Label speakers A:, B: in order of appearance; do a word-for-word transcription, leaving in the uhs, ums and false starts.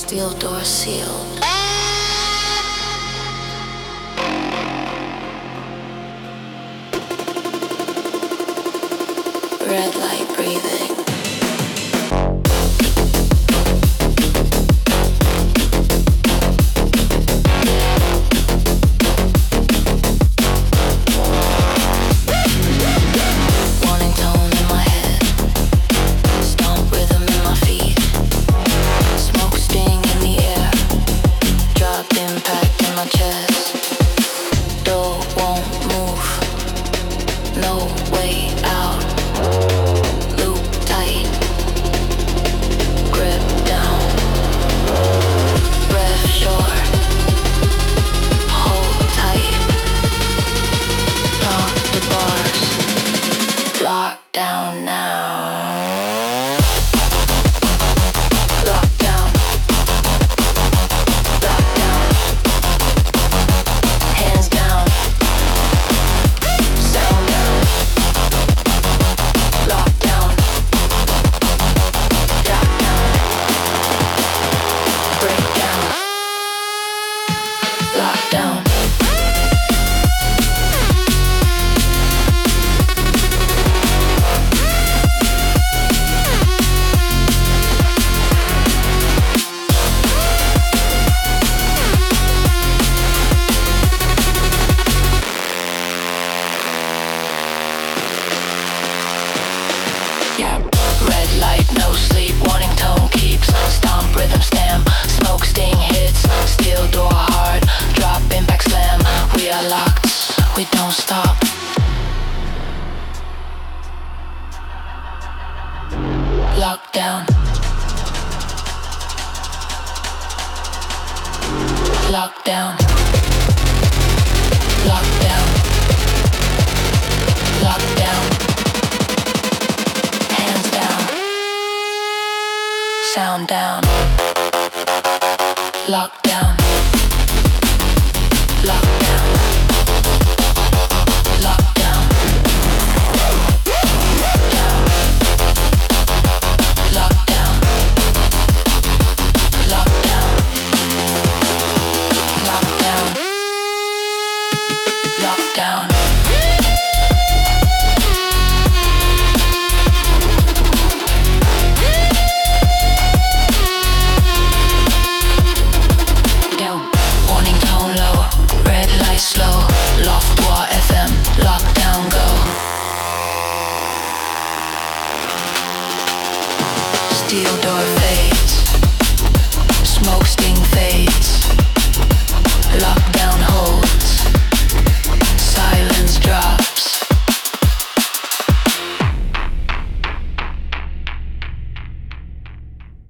A: Steel door sealed. Red light breathing. Warning tone in my head. Stomp rhythm in my feet. Smoke sting in the air. Dropped impact in my chest. Door won't move. No way out. Loop tight. Grip down. Breath short. Hold tight. Lock the bars. Lock down now. Lock down. Lock down. Hands down. Sound down. Lock down. Lock down. Break down. Lock down. Yeah. Red light, no sleep, warning tone keeps. Stomp, rhythm, stamp, smoke, sting, hits. Steel door hard, drop, impact, slam. We are locked, we don't stop. Lockdown. Lockdown. Lockdown. Lockdown. Hands down. Sound down. Lockdown. Lockdown. Lockdown. Down. Lockdown. Lockdown. Lockdown. Lockdown. Warning tone low, red light slow, loft war F M, lockdown go. Steel door face.